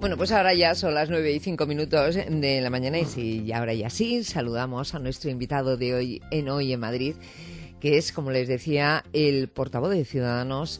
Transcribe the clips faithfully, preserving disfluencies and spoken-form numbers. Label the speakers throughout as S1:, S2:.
S1: Bueno, pues ahora ya son las nueve y cinco minutos de la mañana y sí, y ahora ya sí, saludamos a nuestro invitado de hoy en Hoy en Madrid, que es, como les decía, el portavoz de Ciudadanos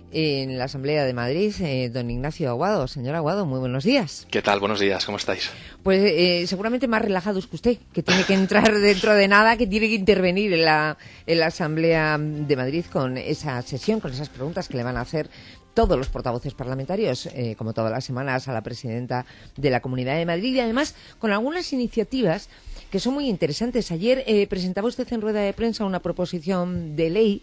S1: en la Asamblea de Madrid, eh, don Ignacio Aguado. Señor Aguado, muy buenos días.
S2: ¿Qué tal? Buenos días, ¿cómo estáis?
S1: Pues eh, seguramente más relajados que usted, que tiene que entrar dentro de nada, que tiene que intervenir en la, en la Asamblea de Madrid con esa sesión, con esas preguntas que le van a hacer todos los portavoces parlamentarios, eh, como todas las semanas, a la presidenta de la Comunidad de Madrid, y además con algunas iniciativas que son muy interesantes. Ayer eh, presentaba usted en rueda de prensa una proposición de ley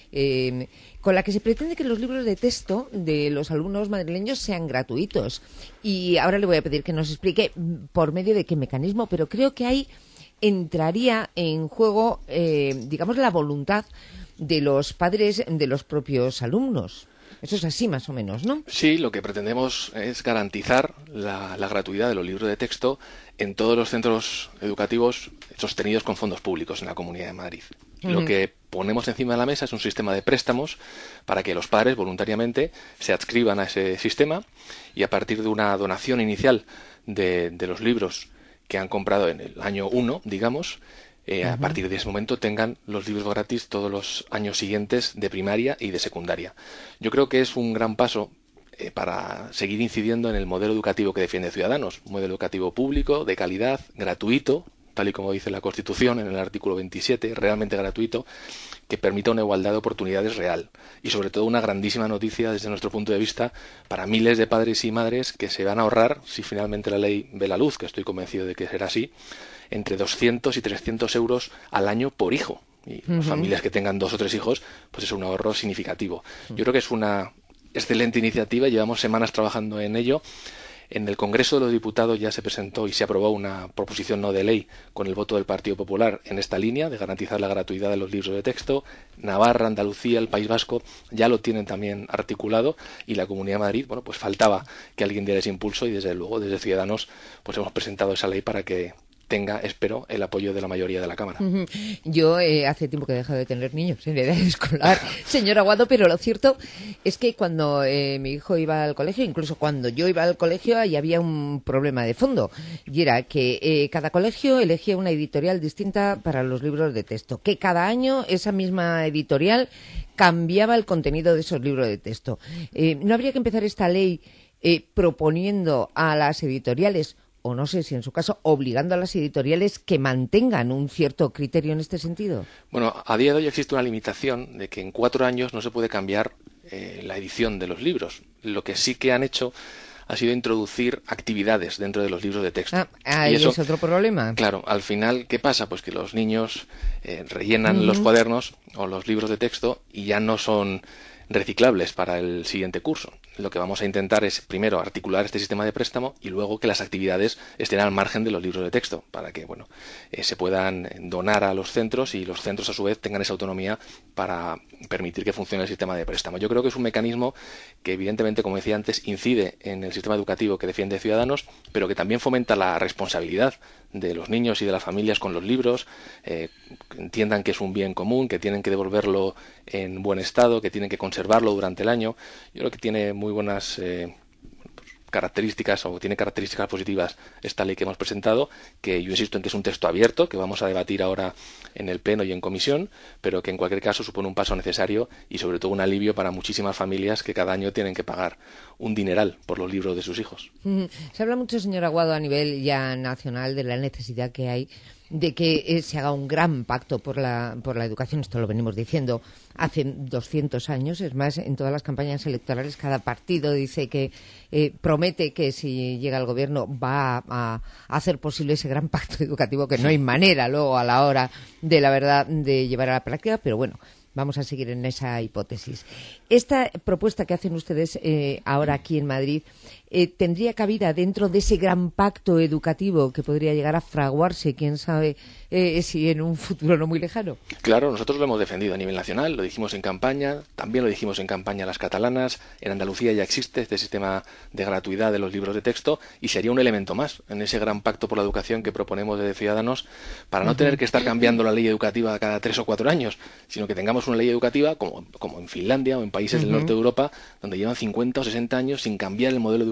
S1: eh, con la que se pretende que los libros de texto de los alumnos madrileños sean gratuitos. Y ahora le voy a pedir que nos explique por medio de qué mecanismo, pero creo que ahí entraría en juego, eh, digamos, la voluntad de los padres de los propios alumnos. Eso es así, más o menos, ¿no?
S2: Sí, lo que pretendemos es garantizar la, la gratuidad de los libros de texto en todos los centros educativos sostenidos con fondos públicos en la Comunidad de Madrid. Uh-huh. Lo que ponemos encima de la mesa es un sistema de préstamos para que los padres voluntariamente se adscriban a ese sistema y a partir de una donación inicial de, de los libros que han comprado en el año uno, digamos, Eh, uh-huh. a partir de ese momento tengan los libros gratis todos los años siguientes de primaria y de secundaria. Yo creo que es un gran paso eh, para seguir incidiendo en el modelo educativo que defiende Ciudadanos, un modelo educativo público, de calidad, gratuito, tal y como dice la Constitución en el artículo veintisiete, realmente gratuito, que permita una igualdad de oportunidades real y sobre todo una grandísima noticia desde nuestro punto de vista para miles de padres y madres que se van a ahorrar, si finalmente la ley ve la luz, que estoy convencido de que será así, entre doscientos y trescientos euros al año por hijo. Y uh-huh. las familias que tengan dos o tres hijos, pues es un ahorro significativo. Uh-huh. Yo creo que es una excelente iniciativa, llevamos semanas trabajando en ello. En el Congreso de los Diputados ya se presentó y se aprobó una proposición no de ley con el voto del Partido Popular en esta línea de garantizar la gratuidad de los libros de texto. Navarra, Andalucía, el País Vasco ya lo tienen también articulado y la Comunidad de Madrid, bueno, pues faltaba que alguien diera ese impulso y desde luego desde Ciudadanos pues hemos presentado esa ley para que tenga, espero, el apoyo de la mayoría de la Cámara.
S1: Uh-huh. Yo eh, hace tiempo que he dejado de tener niños en edad escolar, señor Aguado, pero lo cierto es que cuando eh, mi hijo iba al colegio, incluso cuando yo iba al colegio, ahí había un problema de fondo, y era que eh, cada colegio elegía una editorial distinta para los libros de texto, que cada año esa misma editorial cambiaba el contenido de esos libros de texto. Eh, ¿No habría que empezar esta ley eh, proponiendo a las editoriales, o no sé si en su caso, obligando a las editoriales que mantengan un cierto criterio en este sentido?
S2: Bueno, a día de hoy existe una limitación de que en cuatro años no se puede cambiar eh, la edición de los libros. Lo que sí que han hecho ha sido introducir actividades dentro de los libros de texto.
S1: Ah, ahí y eso, es otro problema.
S2: Claro, al final, ¿qué pasa? Pues que los niños eh, rellenan uh-huh. los cuadernos o los libros de texto y ya no son reciclables para el siguiente curso. Lo que vamos a intentar es, primero, articular este sistema de préstamo y luego que las actividades estén al margen de los libros de texto para que, bueno, eh, se puedan donar a los centros y los centros, a su vez, tengan esa autonomía para permitir que funcione el sistema de préstamo. Yo creo que es un mecanismo que, evidentemente, como decía antes, incide en el sistema educativo que defiende Ciudadanos, pero que también fomenta la responsabilidad de los niños y de las familias con los libros, eh, que entiendan que es un bien común, que tienen que devolverlo en buen estado, que tienen que conservarlo durante el año. Yo creo que tiene muy buenas eh, características o tiene características positivas esta ley que hemos presentado, que yo insisto en que es un texto abierto, que vamos a debatir ahora en el Pleno y en comisión, pero que en cualquier caso supone un paso necesario y sobre todo un alivio para muchísimas familias que cada año tienen que pagar un dineral por los libros de sus hijos.
S1: Se habla mucho, señor Aguado, a nivel ya nacional de la necesidad que hay de que eh, se haga un gran pacto por la, por la educación. Esto lo venimos diciendo hace doscientos años. Es más, en todas las campañas electorales cada partido dice que eh, promete que si llega al gobierno va a, a hacer posible ese gran pacto educativo, que no hay manera luego a la hora de la verdad de llevar a la práctica, pero bueno, vamos a seguir en esa hipótesis. Esta propuesta que hacen ustedes eh, ahora aquí en Madrid eh, tendría cabida dentro de ese gran pacto educativo que podría llegar a fraguarse, quién sabe eh, si en un futuro no muy lejano.
S2: Claro, nosotros lo hemos defendido a nivel nacional, lo dijimos en campaña, también lo dijimos en campaña las catalanas, en Andalucía ya existe este sistema de gratuidad de los libros de texto y sería un elemento más en ese gran pacto por la educación que proponemos desde Ciudadanos para no uh-huh. tener que estar cambiando la ley educativa cada tres o cuatro años, sino que tengamos una ley educativa como, como en Finlandia o en países uh-huh. del norte de Europa, donde llevan cincuenta o sesenta años sin cambiar el modelo educativo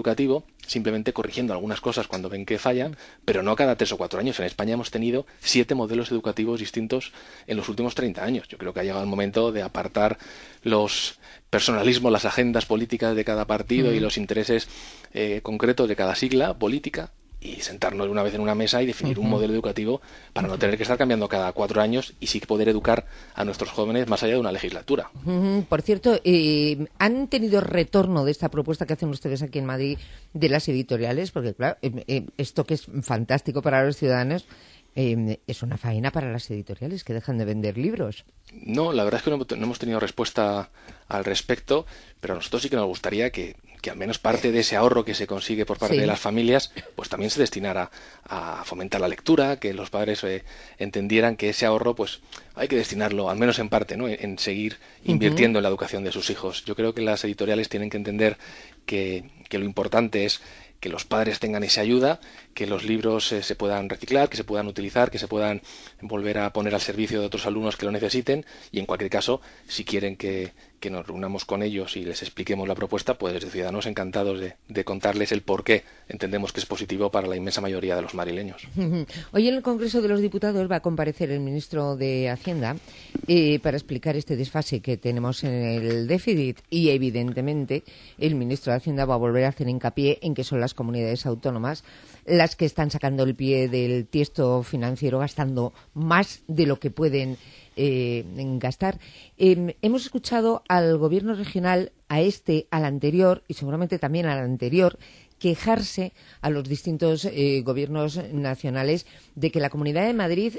S2: educativo, simplemente corrigiendo algunas cosas cuando ven que fallan, pero no cada tres o cuatro años. En España hemos tenido siete modelos educativos distintos en los últimos treinta años. Yo creo que ha llegado el momento de apartar los personalismos, las agendas políticas de cada partido mm. y los intereses eh, concretos de cada sigla política, y sentarnos una vez en una mesa y definir uh-huh. un modelo educativo para no tener que estar cambiando cada cuatro años y sí poder educar a nuestros jóvenes más allá de una legislatura.
S1: Uh-huh. Por cierto, eh, ¿han tenido retorno de esta propuesta que hacen ustedes aquí en Madrid de las editoriales? Porque, claro, eh, eh, esto que es fantástico para los ciudadanos, eh, es una faena para las editoriales que dejan de vender libros.
S2: No, la verdad es que no, no hemos tenido respuesta al respecto, pero a nosotros sí que nos gustaría que, que al menos parte de ese ahorro que se consigue por parte sí. de las familias, pues también se destinara a fomentar la lectura, que los padres eh, entendieran que ese ahorro, pues hay que destinarlo, al menos en parte, ¿no?, en, en seguir invirtiendo uh-huh. en la educación de sus hijos. Yo creo que las editoriales tienen que entender que, que lo importante es que los padres tengan esa ayuda, que los libros eh, se puedan reciclar, que se puedan utilizar, que se puedan volver a poner al servicio de otros alumnos que lo necesiten, y en cualquier caso, si quieren que, que nos reunamos con ellos y les expliquemos la propuesta, pues desde Ciudadanos encantados de, de contarles el por qué entendemos que es positivo para la inmensa mayoría de los madrileños.
S1: Hoy en el Congreso de los Diputados va a comparecer el ministro de Hacienda eh, para explicar este desfase que tenemos en el déficit, y evidentemente el ministro de Hacienda va a volver a hacer hincapié en que son las comunidades autónomas las que están sacando el pie del tiesto financiero, gastando más de lo que pueden eh, gastar. Eh, hemos escuchado al gobierno regional, a este, al anterior y seguramente también al anterior, quejarse a los distintos eh, gobiernos nacionales de que la Comunidad de Madrid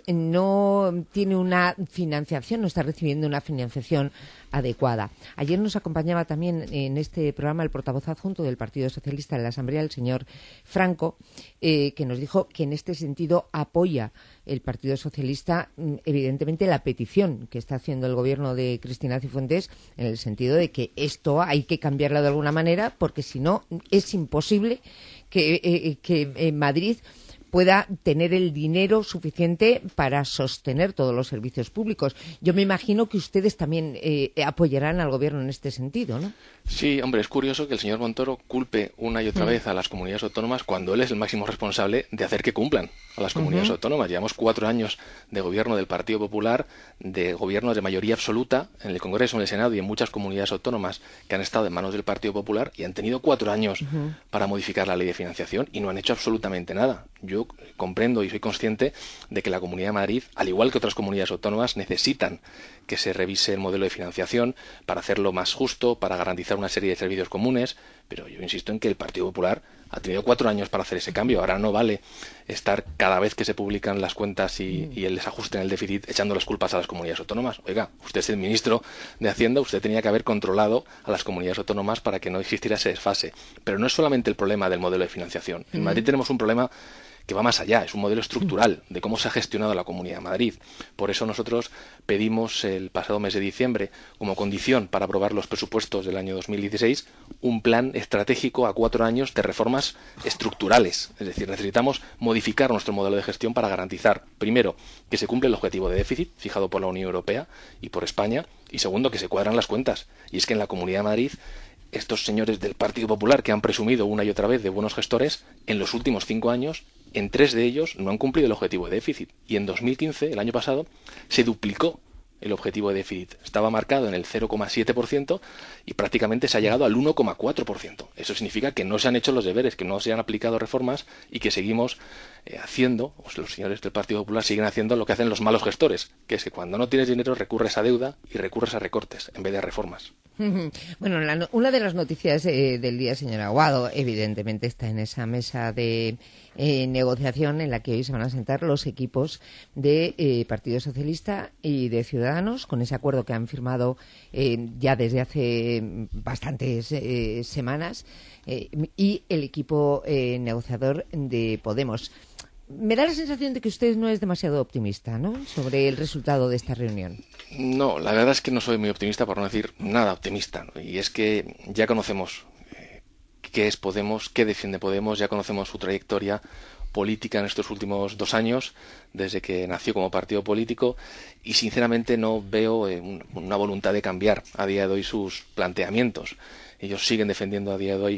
S1: no tiene una financiación, no está recibiendo una financiación adecuada. Ayer nos acompañaba también en este programa el portavoz adjunto del Partido Socialista en la Asamblea, el señor Franco, eh, que nos dijo que en este sentido apoya el Partido Socialista, evidentemente, la petición que está haciendo el gobierno de Cristina Cifuentes, en el sentido de que esto hay que cambiarlo de alguna manera, porque si no es imposible que, eh, que en Madrid pueda tener el dinero suficiente para sostener todos los servicios públicos. Yo me imagino que ustedes también eh, apoyarán al gobierno en este sentido, ¿no?
S2: Sí, hombre, es curioso que el señor Montoro culpe una y otra mm. vez a las comunidades autónomas cuando él es el máximo responsable de hacer que cumplan a las comunidades uh-huh. autónomas. Llevamos cuatro años de gobierno del Partido Popular, de gobierno de mayoría absoluta en el Congreso, en el Senado y en muchas comunidades autónomas que han estado en manos del Partido Popular y han tenido cuatro años uh-huh. para modificar la ley de financiación y no han hecho absolutamente nada. Yo comprendo y soy consciente de que la Comunidad de Madrid, al igual que otras comunidades autónomas, necesitan que se revise el modelo de financiación para hacerlo más justo, para garantizar una serie de servicios comunes, pero yo insisto en que el Partido Popular ha tenido cuatro años para hacer ese cambio. Ahora no vale estar cada vez que se publican las cuentas y, y el desajuste en el déficit echando las culpas a las comunidades autónomas. Oiga, usted es el ministro de Hacienda, usted tenía que haber controlado a las comunidades autónomas para que no existiera ese desfase. Pero no es solamente el problema del modelo de financiación. En Madrid tenemos un problema que va más allá, es un modelo estructural de cómo se ha gestionado la Comunidad de Madrid. Por eso nosotros pedimos el pasado mes de diciembre, como condición para aprobar los presupuestos del año dos mil dieciséis, un plan estratégico a cuatro años de reformas estructurales. Es decir, necesitamos modificar nuestro modelo de gestión para garantizar, primero, que se cumple el objetivo de déficit fijado por la Unión Europea y por España, y segundo, que se cuadran las cuentas. Y es que en la Comunidad de Madrid, estos señores del Partido Popular, que han presumido una y otra vez de buenos gestores, en los últimos cinco años, en tres de ellos no han cumplido el objetivo de déficit. Y en dos mil quince, el año pasado, se duplicó el objetivo de déficit. Estaba marcado en el cero coma siete por ciento y prácticamente se ha llegado al uno coma cuatro por ciento. Eso significa que no se han hecho los deberes, que no se han aplicado reformas y que seguimos eh, haciendo, o los señores del Partido Popular siguen haciendo lo que hacen los malos gestores, que es que cuando no tienes dinero recurres a deuda y recurres a recortes en vez de a reformas.
S1: Bueno, la, una de las noticias eh, del día, señor Aguado, evidentemente está en esa mesa de eh, negociación en la que hoy se van a sentar los equipos de eh, Partido Socialista y de Ciudadanos, con ese acuerdo que han firmado eh, ya desde hace bastantes eh, semanas, eh, y el equipo eh, negociador de Podemos. Me da la sensación de que usted no es demasiado optimista, ¿no?, sobre el resultado de esta reunión.
S2: No, la verdad es que no soy muy optimista, por no decir nada optimista, ¿no? Y es que ya conocemos eh, qué es Podemos, qué defiende Podemos, ya conocemos su trayectoria política en estos últimos dos años, desde que nació como partido político, y sinceramente no veo eh, un, una voluntad de cambiar a día de hoy sus planteamientos. Ellos siguen defendiendo a día de hoy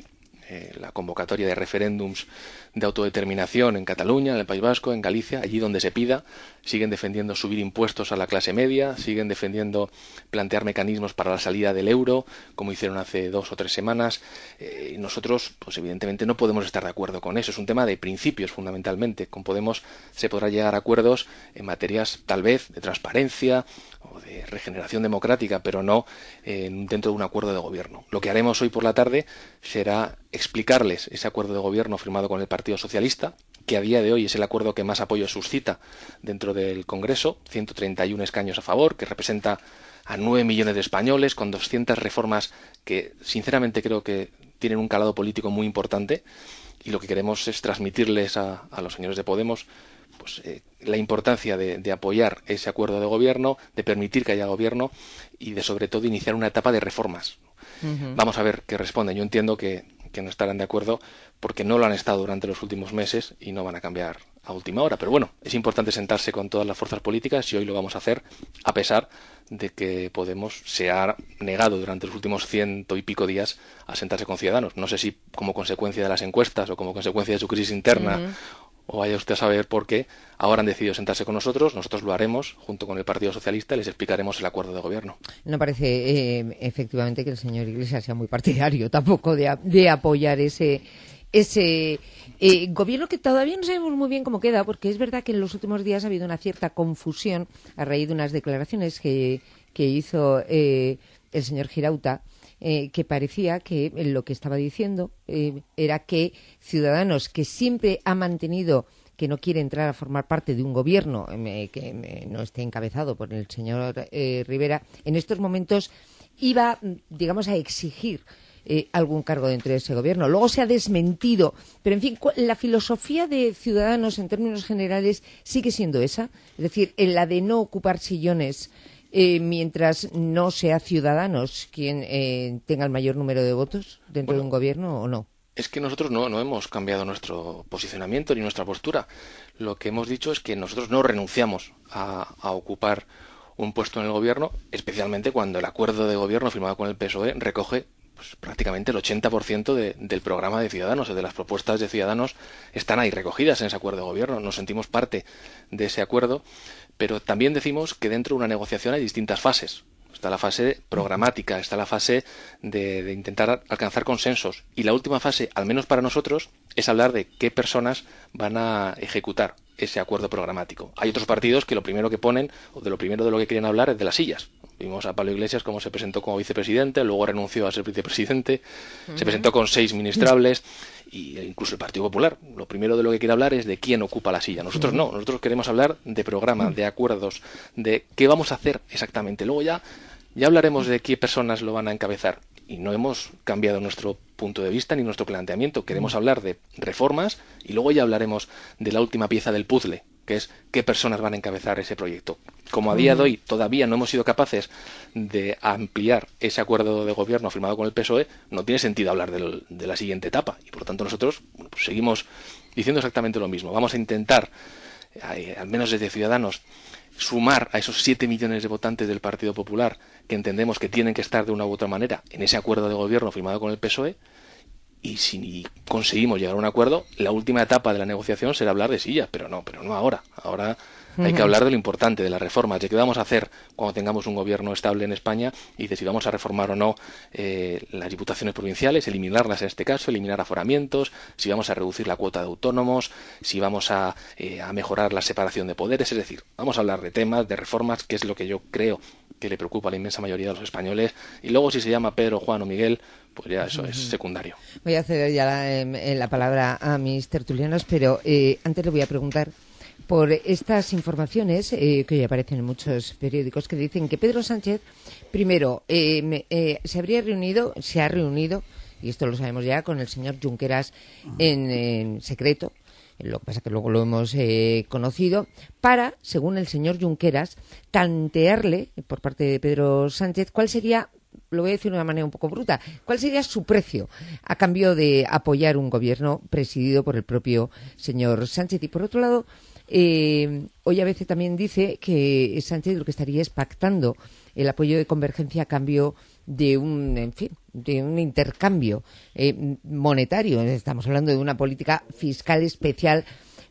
S2: eh, la convocatoria de referéndums de autodeterminación en Cataluña, en el País Vasco, en Galicia, allí donde se pida. Siguen defendiendo subir impuestos a la clase media, siguen defendiendo plantear mecanismos para la salida del euro, como hicieron hace dos o tres semanas. Eh, nosotros, pues evidentemente no podemos estar de acuerdo con eso. Es un tema de principios, fundamentalmente. Con Podemos se podrá llegar a acuerdos en materias, tal vez, de transparencia o de regeneración democrática, pero no eh, dentro de un acuerdo de gobierno. Lo que haremos hoy por la tarde será explicarles ese acuerdo de gobierno firmado con el Partido Socialista, que a día de hoy es el acuerdo que más apoyo suscita dentro del Congreso, ciento treinta y uno escaños a favor, que representa a nueve millones de españoles, con doscientas reformas que sinceramente creo que tienen un calado político muy importante, y lo que queremos es transmitirles a, a los señores de Podemos pues eh, la importancia de, de apoyar ese acuerdo de gobierno, de permitir que haya gobierno y de sobre todo iniciar una etapa de reformas. Uh-huh. Vamos a ver qué responden. Yo entiendo que, que no estarán de acuerdo porque no lo han estado durante los últimos meses y no van a cambiar a última hora. Pero bueno, es importante sentarse con todas las fuerzas políticas y hoy lo vamos a hacer a pesar de que Podemos se ha negado durante los últimos ciento y pico días a sentarse con Ciudadanos. No sé si como consecuencia de las encuestas o como consecuencia de su crisis interna, uh-huh, o vaya usted a saber por qué ahora han decidido sentarse con nosotros. Nosotros lo haremos junto con el Partido Socialista y les explicaremos el acuerdo de gobierno.
S1: No parece eh, efectivamente que el señor Iglesias sea muy partidario tampoco de, de apoyar ese ese eh, gobierno que todavía no sabemos muy bien cómo queda, porque es verdad que en los últimos días ha habido una cierta confusión a raíz de unas declaraciones que, que hizo eh, el señor Girauta, Eh, que parecía que lo que estaba diciendo eh, era que Ciudadanos, que siempre ha mantenido que no quiere entrar a formar parte de un gobierno eh, que eh, no esté encabezado por el señor eh, Rivera, en estos momentos iba, digamos, a exigir eh, algún cargo dentro de ese gobierno. Luego se ha desmentido, pero en fin, la filosofía de Ciudadanos en términos generales sigue siendo esa, es decir, en la de no ocupar sillones Eh, mientras no sea Ciudadanos quien eh, tenga el mayor número de votos dentro bueno, de un gobierno, ¿o no?
S2: Es que nosotros no, no hemos cambiado nuestro posicionamiento ni nuestra postura. Lo que hemos dicho es que nosotros no renunciamos a, a ocupar un puesto en el gobierno, especialmente cuando el acuerdo de gobierno firmado con el P S O E recoge pues, prácticamente el ochenta por ciento de, del programa de Ciudadanos, o de las propuestas de Ciudadanos están ahí recogidas en ese acuerdo de gobierno. Nos sentimos parte de ese acuerdo, pero también decimos que dentro de una negociación hay distintas fases. Está la fase programática, está la fase de, de intentar alcanzar consensos. Y la última fase, al menos para nosotros, es hablar de qué personas van a ejecutar ese acuerdo programático. Hay otros partidos que lo primero que ponen, o de lo primero de lo que quieren hablar, es de las sillas. Vimos a Pablo Iglesias cómo se presentó como vicepresidente, luego renunció a ser vicepresidente, uh-huh, se presentó con seis ministrables, y incluso el Partido Popular. Lo primero de lo que quiere hablar es de quién ocupa la silla. Nosotros no, nosotros queremos hablar de programa, de acuerdos, de qué vamos a hacer exactamente. Luego ya, ya hablaremos de qué personas lo van a encabezar. Y no hemos cambiado nuestro punto de vista ni nuestro planteamiento. Queremos hablar de reformas y luego ya hablaremos de la última pieza del puzzle, que es qué personas van a encabezar ese proyecto. Como a día de hoy todavía no hemos sido capaces de ampliar ese acuerdo de gobierno firmado con el P S O E, no tiene sentido hablar de, de la siguiente etapa. Y por lo tanto nosotros bueno, pues seguimos diciendo exactamente lo mismo. Vamos a intentar, eh, al menos desde Ciudadanos, sumar a esos siete millones de votantes del Partido Popular que entendemos que tienen que estar de una u otra manera en ese acuerdo de gobierno firmado con el P S O E, y si conseguimos llegar a un acuerdo, la última etapa de la negociación será hablar de sillas, pero no, pero no ahora. Ahora hay que hablar de lo importante, de las reformas, de qué vamos a hacer cuando tengamos un gobierno estable en España y de si vamos a reformar o no eh, las diputaciones provinciales, eliminarlas en este caso, eliminar aforamientos, si vamos a reducir la cuota de autónomos, si vamos a, eh, a mejorar la separación de poderes. Es decir, vamos a hablar de temas, de reformas, que es lo que yo creo que le preocupa a la inmensa mayoría de los españoles. Y luego si se llama Pedro, Juan o Miguel, pues ya eso es secundario.
S1: Voy a ceder ya la, eh, la palabra a mis tertulianos, pero eh, antes le voy a preguntar por estas informaciones eh, que hoy aparecen en muchos periódicos que dicen que Pedro Sánchez, primero, eh, eh, se habría reunido, se ha reunido, y esto lo sabemos ya, con el señor Junqueras en, en secreto. Lo que pasa es que luego lo hemos eh, conocido, para, según el señor Junqueras, tantearle, por parte de Pedro Sánchez, cuál sería, lo voy a decir de una manera un poco bruta, cuál sería su precio a cambio de apoyar un gobierno presidido por el propio señor Sánchez. Y por otro lado, eh, hoy a veces también dice que Sánchez lo que estaría es pactando el apoyo de Convergencia a cambio de un, en fin, de un intercambio eh, monetario. Estamos hablando de una política fiscal especial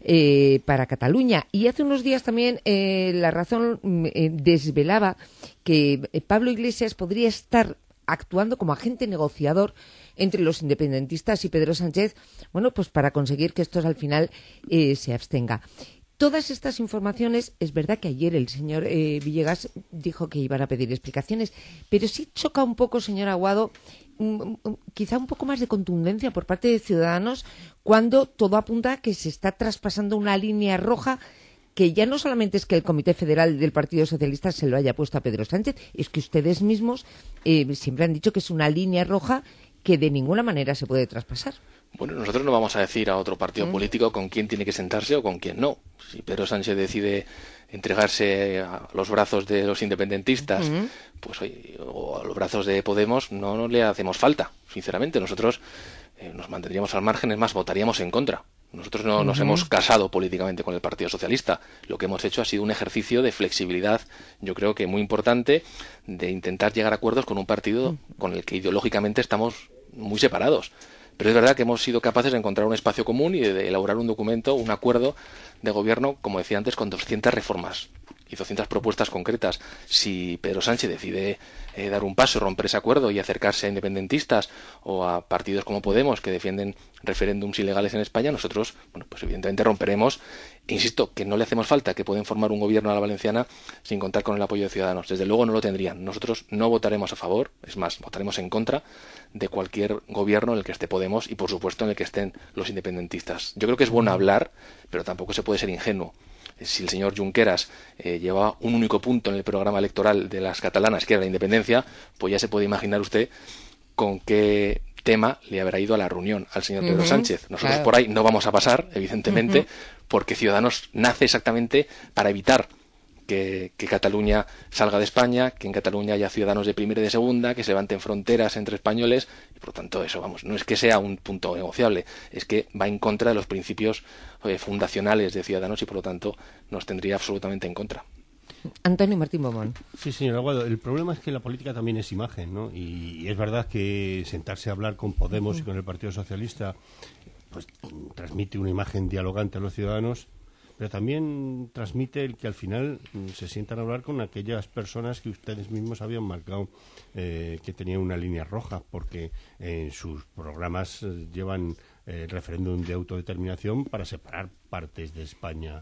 S1: eh, para Cataluña. Y hace unos días también eh, La Razón eh, desvelaba que Pablo Iglesias podría estar actuando como agente negociador entre los independentistas y Pedro Sánchez, bueno, pues para conseguir que esto al final eh, se abstenga. Todas estas informaciones, es verdad que ayer el señor eh, Villegas dijo que iban a pedir explicaciones, pero sí choca un poco, señor Aguado, um, um, quizá un poco más de contundencia por parte de Ciudadanos cuando todo apunta a que se está traspasando una línea roja que ya no solamente es que el Comité Federal del Partido Socialista se lo haya puesto a Pedro Sánchez, es que ustedes mismos eh, siempre han dicho que es una línea roja que de ninguna manera se puede traspasar.
S2: Bueno, nosotros no vamos a decir a otro partido
S1: ¿Mm?
S2: político con quién tiene que sentarse o con quién no. Si Pedro Sánchez decide entregarse a los brazos de los independentistas, ¿Mm? pues oye, o a los brazos de Podemos, no, no le hacemos falta, sinceramente. Nosotros eh, nos mantendríamos al margen, es más, votaríamos en contra. Nosotros no nos uh-huh. hemos casado políticamente con el Partido Socialista. Lo que hemos hecho ha sido un ejercicio de flexibilidad, yo creo que muy importante, de intentar llegar a acuerdos con un partido uh-huh. con el que ideológicamente estamos muy separados. Pero es verdad que hemos sido capaces de encontrar un espacio común y de elaborar un documento, un acuerdo de gobierno, como decía antes, con doscientas reformas y doscientas propuestas concretas. Si Pedro Sánchez decide eh, dar un paso, romper ese acuerdo y acercarse a independentistas o a partidos como Podemos que defienden referéndums ilegales en España, nosotros, bueno, pues evidentemente romperemos. Insisto, que no le hacemos falta, que pueden formar un gobierno a la valenciana sin contar con el apoyo de Ciudadanos. Desde luego no lo tendrían. Nosotros no votaremos a favor, es más, votaremos en contra de cualquier gobierno en el que esté Podemos y, por supuesto, en el que estén los independentistas. Yo creo que es bueno hablar, pero tampoco se puede ser ingenuo. Si el señor Junqueras eh, llevaba un único punto en el programa electoral de las catalanas, que era la independencia, pues ya se puede imaginar usted con qué tema le habrá ido a la reunión al señor Pedro uh-huh. Sánchez. Nosotros claro. por ahí no vamos a pasar, evidentemente, uh-huh. porque Ciudadanos nace exactamente para evitar que, que Cataluña salga de España, que en Cataluña haya ciudadanos de primera y de segunda, que se levanten fronteras entre españoles, y por lo tanto eso, vamos, no es que sea un punto negociable, es que va en contra de los principios eh, fundacionales de Ciudadanos y por lo tanto nos tendría absolutamente en contra.
S1: Antonio Martín Bomón.
S3: Sí, señor Aguado, el problema es que la política también es imagen, ¿no? Y, y es verdad que sentarse a hablar con Podemos uh-huh. y con el Partido Socialista pues transmite una imagen dialogante a los ciudadanos, pero también transmite el que al final se sientan a hablar con aquellas personas que ustedes mismos habían marcado eh, que tenían una línea roja, porque en sus programas eh, llevan el eh, referéndum de autodeterminación para separar partes de España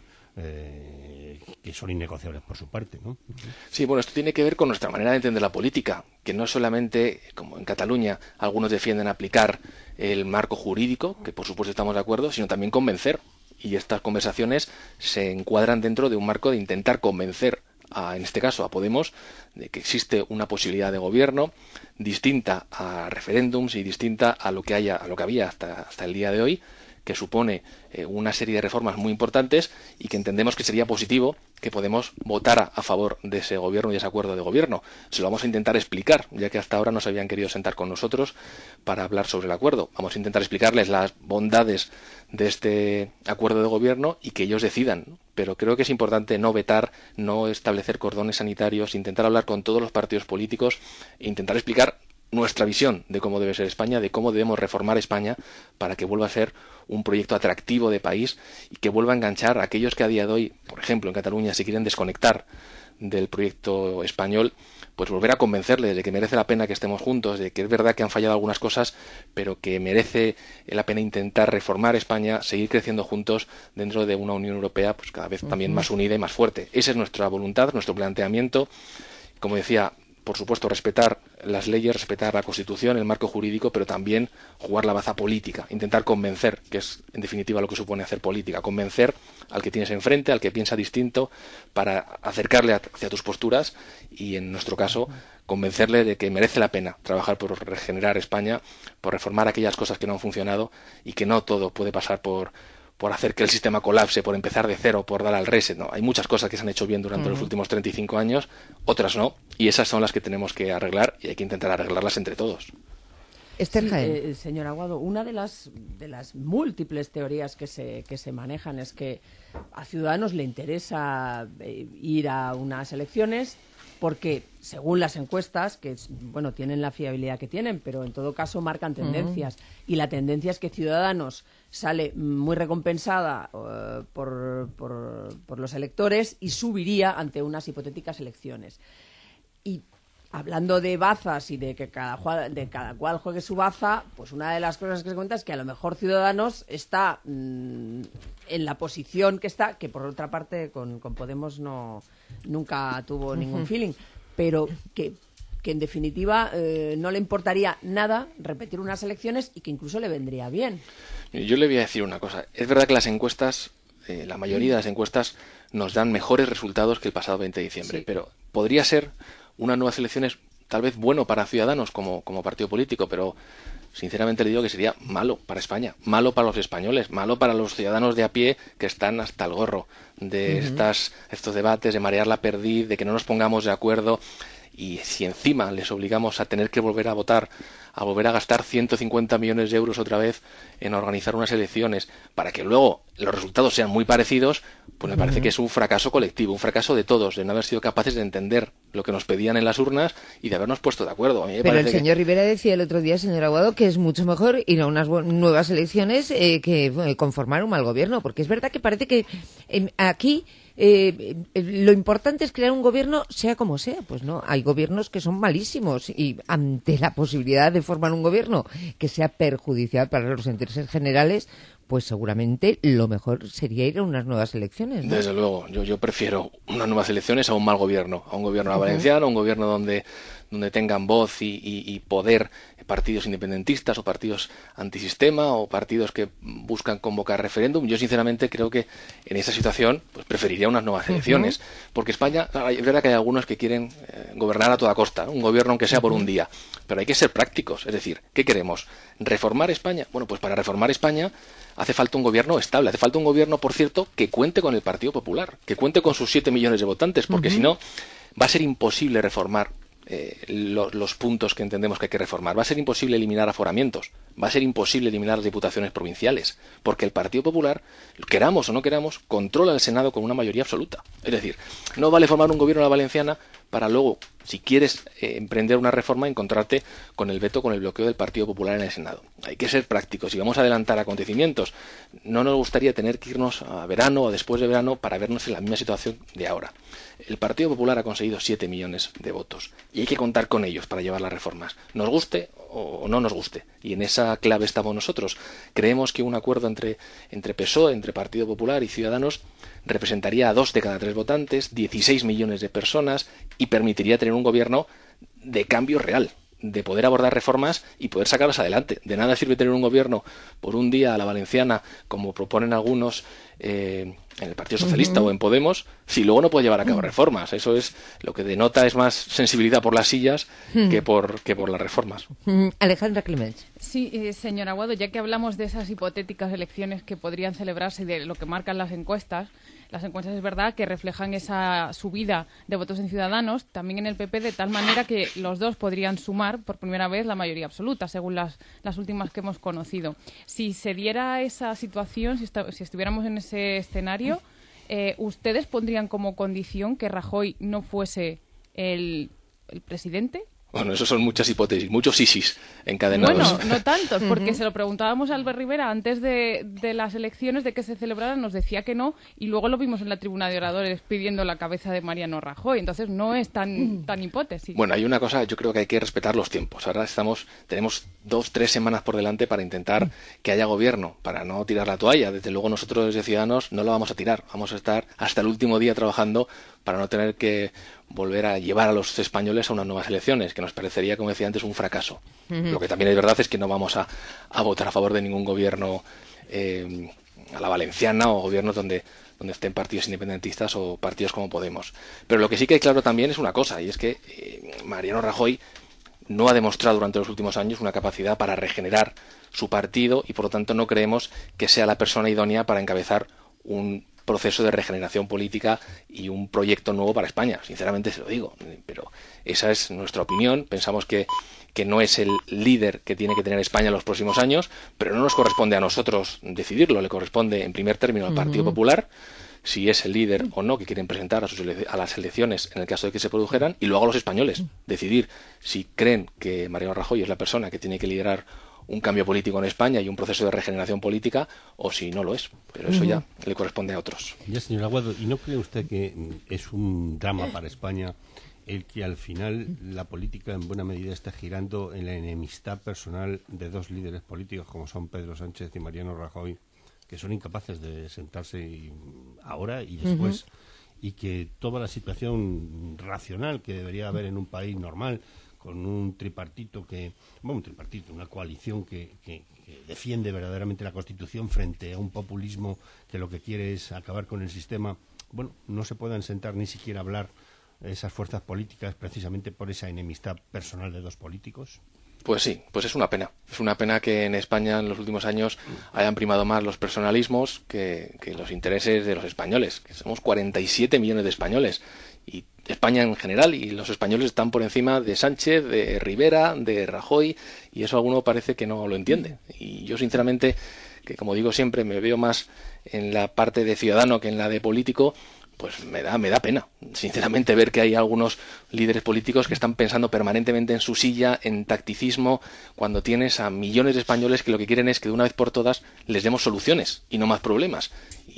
S3: eh, que son innegociables por su parte, ¿no?
S2: Sí, bueno, esto tiene que ver con nuestra manera de entender la política, que no es solamente, como en Cataluña, algunos defienden aplicar el marco jurídico, que por supuesto estamos de acuerdo, sino también convencer. Y estas conversaciones se encuadran dentro de un marco de intentar convencer, a, en este caso a Podemos, de que existe una posibilidad de gobierno distinta a referéndums y distinta a lo que haya, a lo que había hasta, hasta el día de hoy, que supone eh, una serie de reformas muy importantes y que entendemos que sería positivo que Podemos votara a favor de ese gobierno y de ese acuerdo de gobierno. Se lo vamos a intentar explicar, ya que hasta ahora no se habían querido sentar con nosotros para hablar sobre el acuerdo. Vamos a intentar explicarles las bondades de este acuerdo de gobierno y que ellos decidan. Pero creo que es importante no vetar, no establecer cordones sanitarios, intentar hablar con todos los partidos políticos e intentar explicar nuestra visión de cómo debe ser España, de cómo debemos reformar España para que vuelva a ser un proyecto atractivo de país y que vuelva a enganchar a aquellos que a día de hoy, por ejemplo, en Cataluña, se quieren desconectar del proyecto español, pues volver a convencerles de que merece la pena que estemos juntos, de que es verdad que han fallado algunas cosas, pero que merece la pena intentar reformar España, seguir creciendo juntos dentro de una Unión Europea pues cada vez también uh-huh. más unida y más fuerte. Esa es nuestra voluntad, nuestro planteamiento. Como decía, por supuesto, respetar las leyes, respetar la Constitución, el marco jurídico, pero también jugar la baza política, intentar convencer, que es en definitiva lo que supone hacer política, convencer al que tienes enfrente, al que piensa distinto, para acercarle hacia tus posturas y, en nuestro caso, convencerle de que merece la pena trabajar por regenerar España, por reformar aquellas cosas que no han funcionado y que no todo puede pasar por por hacer que el sistema colapse, por empezar de cero, por dar al reset. No, hay muchas cosas que se han hecho bien durante uh-huh. los últimos treinta y cinco años, otras no, y esas son las que tenemos que arreglar y hay que intentar arreglarlas entre todos.
S1: Esther Jaén.
S4: Sí, eh, señor Aguado, una de las de las múltiples teorías que se que se manejan es que a Ciudadanos le interesa eh, ir a unas elecciones porque según las encuestas, que bueno, tienen la fiabilidad que tienen, pero en todo caso marcan tendencias. Mm. Y la tendencia es que Ciudadanos sale muy recompensada uh, por, por, por los electores y subiría ante unas hipotéticas elecciones. Y hablando de bazas y de que cada, de cada cual juegue su baza, pues una de las cosas que se cuenta es que a lo mejor Ciudadanos está mmm, en la posición que está, que por otra parte con, con Podemos no nunca tuvo uh-huh. ningún feeling, pero que, que en definitiva eh, no le importaría nada repetir unas elecciones y que incluso le vendría bien.
S2: Yo le voy a decir una cosa. Es verdad que las encuestas, eh, la mayoría de las encuestas nos dan mejores resultados que el pasado veinte de diciembre, sí. Pero podría ser unas nuevas elecciones tal vez bueno para Ciudadanos como, como partido político, pero sinceramente le digo que sería malo para España, malo para los españoles, malo para los ciudadanos de a pie que están hasta el gorro de uh-huh. estas, estos debates, de marear la perdiz, de que no nos pongamos de acuerdo. Y si encima les obligamos a tener que volver a votar, a volver a gastar ciento cincuenta millones de euros otra vez en organizar unas elecciones para que luego los resultados sean muy parecidos, pues me parece que es un fracaso colectivo, un fracaso de todos, de no haber sido capaces de entender lo que nos pedían en las urnas y de habernos puesto de acuerdo. A mí me
S1: Pero el
S2: que...
S1: señor Rivera decía el otro día, señor Aguado, que es mucho mejor ir a unas nuevas elecciones eh, que eh, conformar un mal gobierno, porque es verdad que parece que eh, aquí... Eh, eh, lo importante es crear un gobierno sea como sea. Pues no, hay gobiernos que son malísimos y ante la posibilidad de formar un gobierno que sea perjudicial para los intereses generales, pues seguramente lo mejor sería ir a unas nuevas elecciones, ¿no?
S2: Desde luego, yo, yo prefiero unas nuevas elecciones a un mal gobierno, a un gobierno uh-huh. valenciano, a un gobierno donde, donde tengan voz y, y, y poder partidos independentistas o partidos antisistema o partidos que buscan convocar referéndum. Yo sinceramente creo que en esa situación pues preferiría unas nuevas elecciones, uh-huh. porque España, es verdad que hay algunos que quieren eh, gobernar a toda costa, ¿no? Un gobierno aunque sea uh-huh. por un día, pero hay que ser prácticos, es decir, ¿qué queremos? ¿Reformar España? Bueno, pues para reformar España hace falta un gobierno estable, hace falta un gobierno, por cierto, que cuente con el Partido Popular, que cuente con sus siete millones de votantes, porque uh-huh. si no va a ser imposible reformar Eh, lo, los puntos que entendemos que hay que reformar. Va a ser imposible eliminar aforamientos, va a ser imposible eliminar las diputaciones provinciales, porque el Partido Popular, queramos o no queramos, controla el Senado con una mayoría absoluta. Es decir, no vale formar un gobierno a la valenciana para luego, si quieres eh, emprender una reforma, encontrarte con el veto, con el bloqueo del Partido Popular en el Senado. Hay que ser prácticos. Si vamos a adelantar acontecimientos, no nos gustaría tener que irnos a verano o después de verano para vernos en la misma situación de ahora. El Partido Popular ha conseguido siete millones de votos y hay que contar con ellos para llevar las reformas, nos guste o no nos guste. Y en esa clave estamos nosotros. Creemos que un acuerdo entre, entre P S O E, entre Partido Popular y Ciudadanos, representaría a dos de cada tres votantes, dieciséis millones de personas y permitiría tener un gobierno de cambio real, de poder abordar reformas y poder sacarlas adelante. De nada sirve tener un gobierno por un día a la valenciana, como proponen algunos eh, en el Partido Socialista uh-huh. o en Podemos, si luego no puede llevar a cabo reformas. Eso es lo que denota, es más sensibilidad por las sillas uh-huh. que por que por las reformas.
S1: Uh-huh. Alejandra Clemens.
S5: Sí, eh, señor Aguado, ya que hablamos de esas hipotéticas elecciones que podrían celebrarse y de lo que marcan las encuestas, las encuestas es verdad que reflejan esa subida de votos en Ciudadanos, también en el P P, de tal manera que los dos podrían sumar por primera vez la mayoría absoluta, según las, las últimas que hemos conocido. Si se diera esa situación, si, está, si estuviéramos en ese escenario, eh, ¿ustedes pondrían como condición que Rajoy no fuese el, el presidente?
S2: Bueno, eso son muchas hipótesis, muchos sisis encadenados.
S5: Bueno, no tantos, porque se lo preguntábamos a Albert Rivera antes de, de las elecciones, de que se celebraran, nos decía que no, y luego lo vimos en la tribuna de oradores pidiendo la cabeza de Mariano Rajoy. Entonces no es tan, tan hipótesis.
S2: Bueno, hay una cosa, yo creo que hay que respetar los tiempos. Ahora estamos, tenemos dos, tres semanas por delante para intentar que haya gobierno, para no tirar la toalla. Desde luego nosotros desde Ciudadanos no la vamos a tirar, vamos a estar hasta el último día trabajando para no tener que volver a llevar a los españoles a unas nuevas elecciones, que nos parecería, como decía antes, un fracaso. Uh-huh. Lo que también es verdad es que no vamos a, a votar a favor de ningún gobierno eh, a la valenciana o gobiernos donde, donde estén partidos independentistas o partidos como Podemos. Pero lo que sí que hay claro también es una cosa, y es que eh, Mariano Rajoy no ha demostrado durante los últimos años una capacidad para regenerar su partido y, por lo tanto, no creemos que sea la persona idónea para encabezar un proceso de regeneración política y un proyecto nuevo para España. Sinceramente se lo digo, pero esa es nuestra opinión. Pensamos que, que no es el líder que tiene que tener España en los próximos años, pero no nos corresponde a nosotros decidirlo, le corresponde en primer término al Partido uh-huh. Popular, si es el líder o no que quieren presentar a, sus ele- a las elecciones en el caso de que se produjeran, y luego a los españoles decidir si creen que Mariano Rajoy es la persona que tiene que liderar un cambio político en España y un proceso de regeneración política, o si no lo es. Pero eso ya le corresponde a otros.
S3: Ya, señor Aguado, ¿y no cree usted que es un drama para España el que al final la política en buena medida está girando en la enemistad personal de dos líderes políticos como son Pedro Sánchez y Mariano Rajoy, que son incapaces de sentarse y, ahora y después, uh-huh. y que toda la situación racional que debería haber en un país normal, con un tripartito que, bueno, un tripartito, una coalición que, que, que defiende verdaderamente la Constitución frente a un populismo que lo que quiere es acabar con el sistema, bueno, no se puedan sentar ni siquiera a hablar esas fuerzas políticas precisamente por esa enemistad personal de dos políticos.
S2: Pues sí, pues es una pena. Es una pena que en España en los últimos años hayan primado más los personalismos que, que los intereses de los españoles, que somos cuarenta y siete millones de españoles. Y España en general, y los españoles están por encima de Sánchez, de Rivera, de Rajoy, y eso alguno parece que no lo entiende. Y yo sinceramente, que como digo siempre, me veo más en la parte de ciudadano que en la de político, pues me da me da pena, sinceramente, ver que hay algunos líderes políticos que están pensando permanentemente en su silla, en tacticismo, cuando tienes a millones de españoles que lo que quieren es que de una vez por todas les demos soluciones y no más problemas.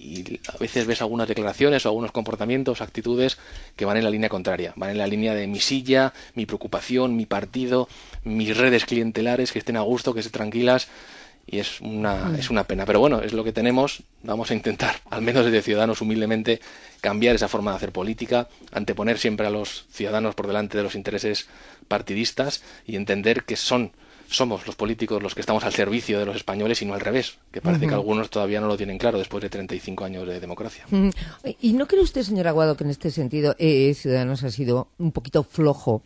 S2: Y a veces ves algunas declaraciones o algunos comportamientos, actitudes que van en la línea contraria, van en la línea de mi silla, mi preocupación, mi partido, mis redes clientelares, que estén a gusto, que estén tranquilas. Y es una, es una pena. Pero bueno, es lo que tenemos. Vamos a intentar, al menos desde Ciudadanos, humildemente, cambiar esa forma de hacer política, anteponer siempre a los ciudadanos por delante de los intereses partidistas y entender que son somos los políticos los que estamos al servicio de los españoles y no al revés, que parece uh-huh. que algunos todavía no lo tienen claro después de treinta y cinco años de democracia.
S1: Uh-huh. ¿Y no cree usted, señor Aguado, que en este sentido eh, Ciudadanos ha sido un poquito flojo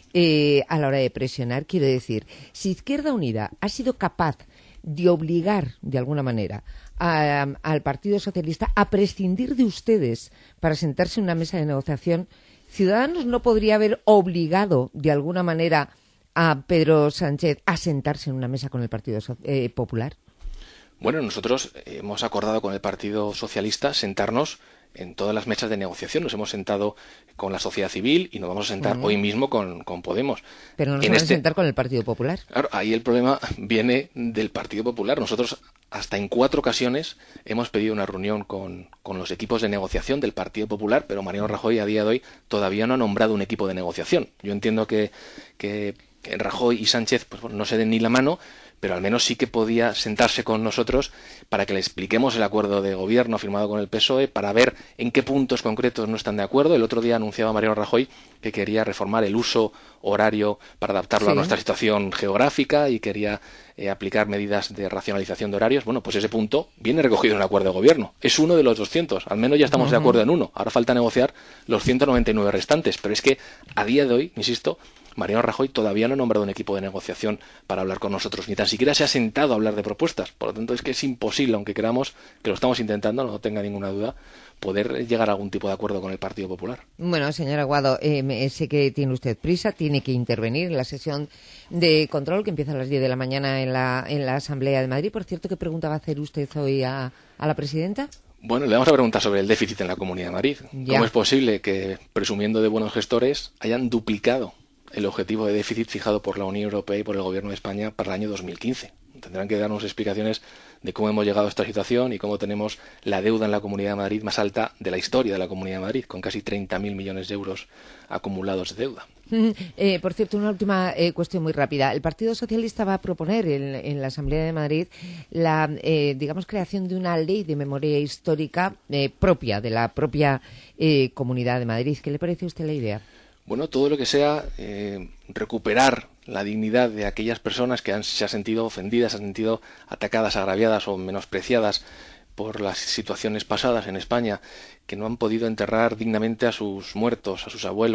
S1: eh, a la hora de presionar? Quiero decir, si Izquierda Unida ha sido capaz de obligar, de alguna manera, a, al Partido Socialista a prescindir de ustedes para sentarse en una mesa de negociación, ¿Ciudadanos no podría haber obligado, de alguna manera, a Pedro Sánchez a sentarse en una mesa con el Partido eh, Popular?
S2: Bueno, nosotros hemos acordado con el Partido Socialista sentarnos en todas las mesas de negociación. Nos hemos sentado con la sociedad civil y nos vamos a sentar uh-huh. hoy mismo con, con Podemos.
S1: Pero no se
S2: en
S1: van
S2: este...
S1: a sentar con el Partido Popular.
S2: Claro, ahí el problema viene del Partido Popular. Nosotros hasta en cuatro ocasiones hemos pedido una reunión con, con los equipos de negociación del Partido Popular, pero Mariano Rajoy a día de hoy todavía no ha nombrado un equipo de negociación. Yo entiendo que, que, que Rajoy y Sánchez pues, bueno, no se den ni la mano, pero al menos sí que podía sentarse con nosotros para que le expliquemos el acuerdo de gobierno firmado con el P S O E, para ver en qué puntos concretos no están de acuerdo. El otro día anunciaba Mariano Rajoy que quería reformar el uso horario para adaptarlo sí. a nuestra situación geográfica y quería eh, aplicar medidas de racionalización de horarios. Bueno, pues ese punto viene recogido en el acuerdo de gobierno. Es uno de los doscientos. Al menos ya estamos uh-huh. de acuerdo en uno. Ahora falta negociar los ciento noventa y nueve restantes. Pero es que a día de hoy, insisto, Mariano Rajoy todavía no ha nombrado un equipo de negociación para hablar con nosotros, ni tan siquiera se ha sentado a hablar de propuestas. Por lo tanto, es que es imposible, aunque queramos, que lo estamos intentando, no tenga ninguna duda, poder llegar a algún tipo de acuerdo con el Partido Popular.
S1: Bueno, señor Aguado, eh, sé que tiene usted prisa, tiene que intervenir en la sesión de control que empieza a las diez de la mañana en la, en la Asamblea de Madrid. Por cierto, ¿qué pregunta va a hacer usted hoy a, a la presidenta?
S2: Bueno, le vamos a preguntar sobre el déficit en la Comunidad de Madrid. Ya. ¿Cómo es posible que, presumiendo de buenos gestores, hayan duplicado el objetivo de déficit fijado por la Unión Europea y por el Gobierno de España para el año dos mil quince? Tendrán que darnos explicaciones de cómo hemos llegado a esta situación y cómo tenemos la deuda en la Comunidad de Madrid más alta de la historia de la Comunidad de Madrid, con casi treinta mil millones de euros acumulados de deuda.
S1: Eh, por cierto, una última eh, cuestión muy rápida. El Partido Socialista va a proponer en, en la Asamblea de Madrid la, eh, digamos, creación de una ley de memoria histórica eh, propia de la propia eh, Comunidad de Madrid. ¿Qué le parece a usted la idea?
S2: Bueno, todo lo que sea eh, recuperar la dignidad de aquellas personas que han, se han sentido ofendidas, se han sentido atacadas, agraviadas o menospreciadas por las situaciones pasadas en España, que no han podido enterrar dignamente a sus muertos, a sus abuelos,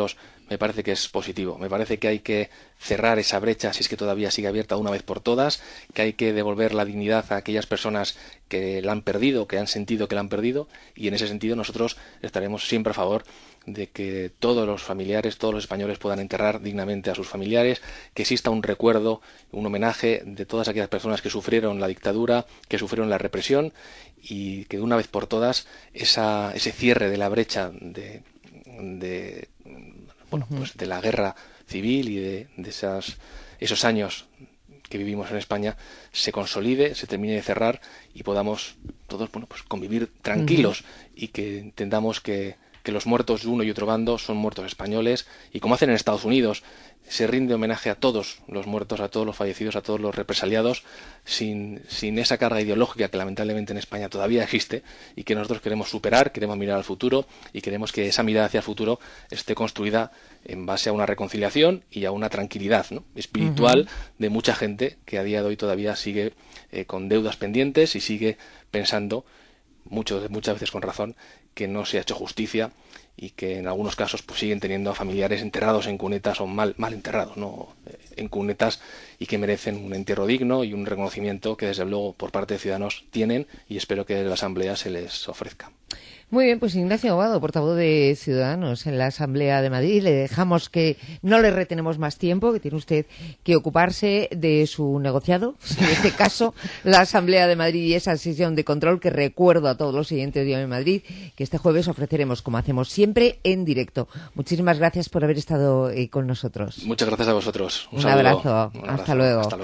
S2: me parece que es positivo. Me parece que hay que cerrar esa brecha, si es que todavía sigue abierta, una vez por todas, que hay que devolver la dignidad a aquellas personas que la han perdido, que han sentido que la han perdido, y en ese sentido nosotros estaremos siempre a favor de que todos los familiares, todos los españoles puedan enterrar dignamente a sus familiares, que exista un recuerdo, un homenaje de todas aquellas personas que sufrieron la dictadura, que sufrieron la represión, y que de una vez por todas esa, ese cierre de la brecha de, de, bueno, pues de la guerra civil y de, de esas, esos años que vivimos en España se consolide, se termine de cerrar y podamos todos, bueno, pues convivir tranquilos uh-huh. y que entendamos que, que los muertos de uno y otro bando son muertos españoles, y como hacen en Estados Unidos, se rinde homenaje a todos los muertos, a todos los fallecidos, a todos los represaliados, sin, sin esa carga ideológica que lamentablemente en España todavía existe y que nosotros queremos superar, queremos mirar al futuro y queremos que esa mirada hacia el futuro esté construida en base a una reconciliación y a una tranquilidad, ¿no?, espiritual uh-huh. de mucha gente que a día de hoy todavía sigue eh, con deudas pendientes y sigue pensando, mucho, muchas veces con razón, que no se ha hecho justicia y que en algunos casos pues siguen teniendo a familiares enterrados en cunetas o mal, mal enterrados, no en cunetas, y que merecen un entierro digno y un reconocimiento que desde luego por parte de Ciudadanos tienen, y espero que en la Asamblea se les ofrezca.
S1: Muy bien, pues Ignacio Aguado, portavoz de Ciudadanos en la Asamblea de Madrid. Le dejamos que no le retenemos más tiempo, que tiene usted que ocuparse de su negociado, en este caso la Asamblea de Madrid y esa sesión de control que recuerdo a todos los siguientes días en Madrid, que este jueves ofreceremos, como hacemos siempre, en directo. Muchísimas gracias por haber estado eh, con nosotros.
S2: Muchas gracias a vosotros. Un,
S1: Un
S2: saludo.
S1: abrazo.
S2: Un abrazo.
S1: Hasta luego.
S2: Hasta luego.